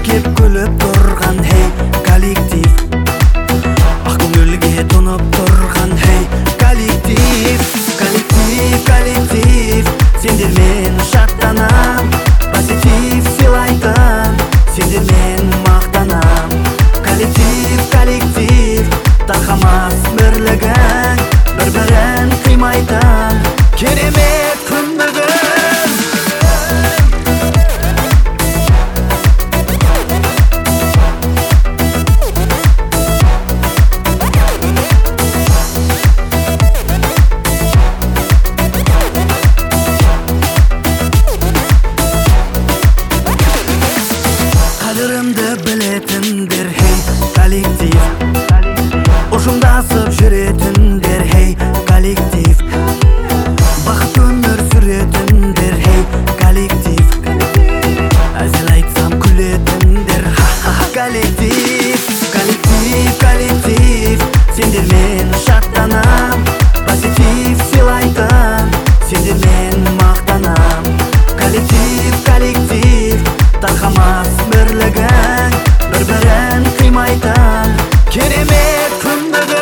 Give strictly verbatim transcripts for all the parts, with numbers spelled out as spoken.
кеп күліп тұрған хей коллектив, ақ көңілге тұнып тұрған хей коллектив. Коллектив, коллектив, сендермен шаттанам, позитив сыйлайтын, сендермен мақтанам. Коллектив, коллектив, тарқамас бірлігің, бір-бірін қимайтын керемет күндігің. Қадірімді білетіндер хей коллектив, ұжымдасып жүретіндер хей коллектив, бақыт өмір сүретіндер хей коллектив, әзіл айтсам күлетіндер ха-ха коллектив. Коллектив, коллектив, сендермен шаттанам, позитив сыйлайтын, сендермен мақтанам. Коллектив, коллектив, тарқамас бірлігің, бір-бірін қимайтын керемет күндігің.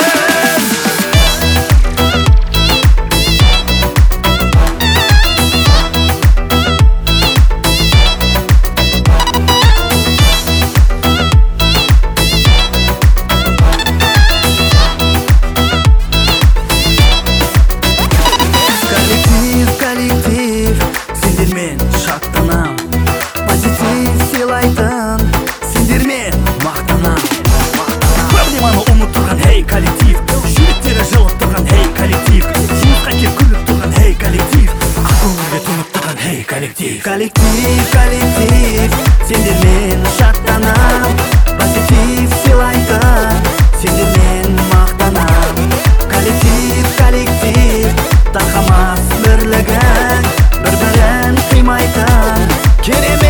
Коллектив, коллектив, сендермен шаттанам, позитив сыйлайтын, сендермен мақтанам. Проблеманы ұмыт тұрған хей коллектив, жүректері жылып тұрған хей коллектив, жұмысқа кеп күліп тұрған хей коллектив, ақ көңілге тұнып тұрған хей коллектив. Коллектив, коллектив, сендермен шаттанам, позитив сыйлайтын, сендермен мақтанам. Коллектив, коллектив, тарқамас бірлігің, бір-бірін қимайтын керемет